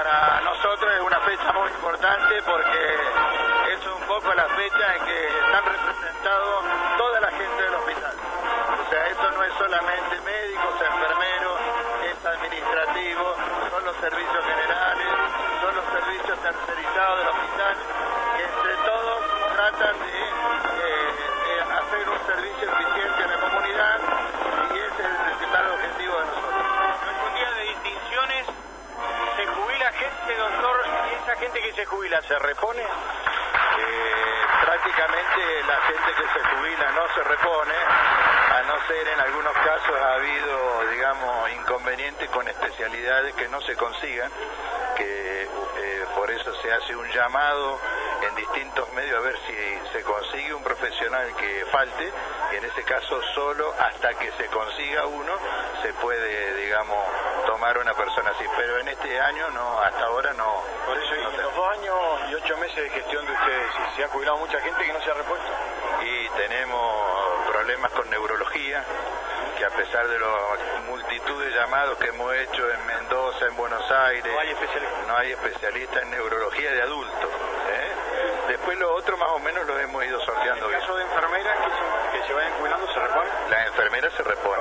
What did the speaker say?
para nosotros es una fecha muy importante porque es un poco la fecha en que están representados toda la gente del hospital. O sea, esto no es solamente médicos, enfermeros, es administrativo, son los servicios generales, son los servicios tercerizados del hospital, que entre todos tratan de hacer un servicio eficiente a la comunidad y ese es el principal objetivo de nosotros. No es un día de distinciones, se jubila gente, doctor, y esa gente que se jubila, ¿se repone? Prácticamente la gente que se jubila no se repone, a no ser en algunos casos ha habido, digamos, inconvenientes con especialidades que no se consigan, que por eso se hace un llamado en distintos medios a ver si se consigue un profesional que falte, y en ese caso solo hasta que se consiga uno se puede, digamos, tomar una persona así, pero en este año no, hasta ahora no. Por eso en los 2 años y 8 meses de gestión de ustedes, se ha jubilado mucha gente que no se ha repuesto. Y tenemos problemas con neurología, que a pesar de la multitud de llamados que hemos hecho en Mendoza, en Buenos Aires, no hay especialistas en neurología de adultos. Después lo otro más o menos lo hemos ido sorteando. ¿En el caso de enfermeras que se vayan jubilando se reponen? Las enfermeras se reponen.